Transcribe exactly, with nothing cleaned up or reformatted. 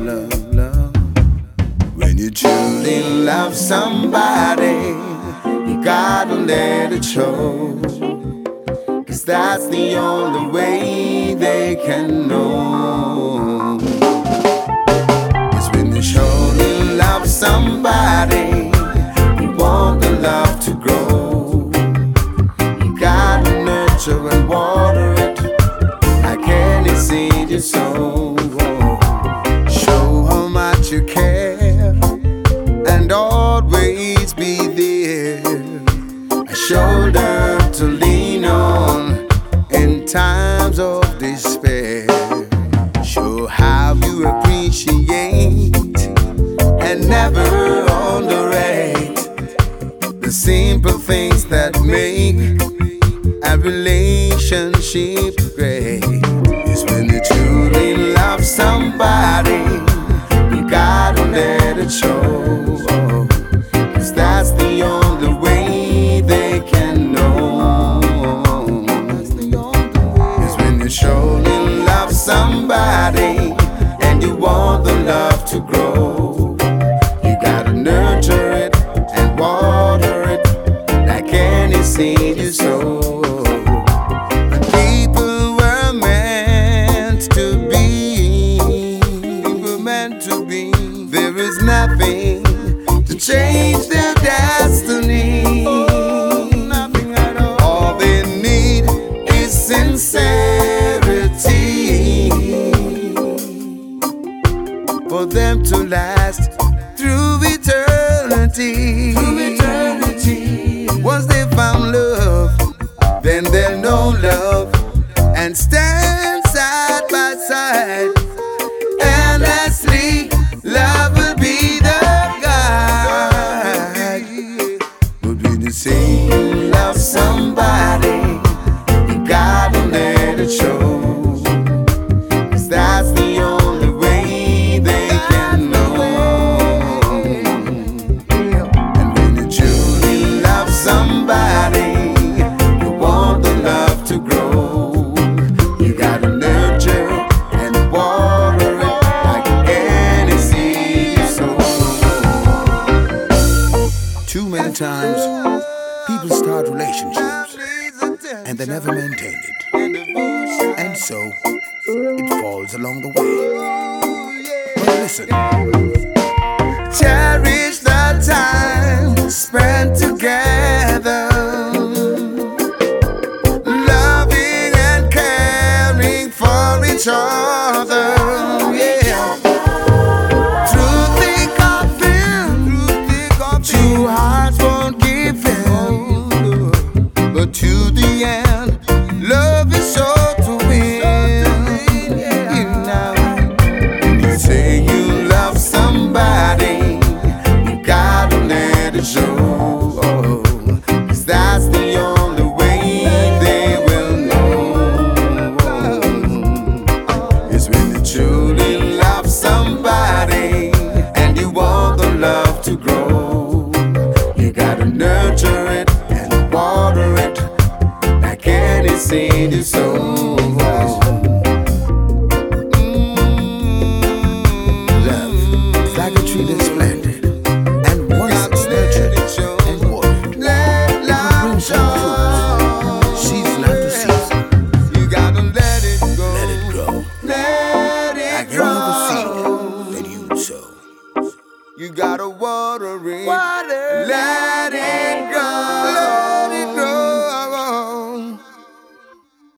love, love. When you truly love somebody, you gotta let it show. Cause that's the only way they can know. It's when you truly love somebody, you want the love to grow. You gotta nurture and water it like any seed you sow. Show how much you care and always be there, a shoulder to lean on in times of despair. Show how you appreciate and never underrate the simple things that make a relationship great. It's when you truly love somebody, you gotta let it show. Cause that's the only way they can know. It's when you truly love somebody and you want the love to grow. You gotta nurture it and water it like any seed you sow. People were meant to be, people meant to be. There is nothing to change their destiny. Oh, nothing at all. All they need is sincerity for them to last through eternity. Through eternity. Once they found love, then they'll know love and stand side by side. Endlessly, love will be the guide. But when you say you love somebody, you gotta let it show. Cause that's the only way they can know. And when you truly love somebody, you want the love to grow. You gotta nurture and water it like any seed you sow. Too many times, people start relationships and they never maintain it, and so it falls along the way. But listen, cherish the time spent together, loving and caring for each other. Yeah, through thick or thin, two hearts won't give in, but to the end, love is sure to win. You know, when you say you love somebody, you gotta let it show. Cause that's the only way they will know. It's when you truly love somebody and you want the love to grow. You gotta nurture it and water it like any seed you sow. Love is like a tree that's planted, and once it's nurtured and watered, it will bring some fruit. Season after season, you gotta let it go. Let it grow. Let it like grow. Any other seed that you sow. You gotta water it. Water. Let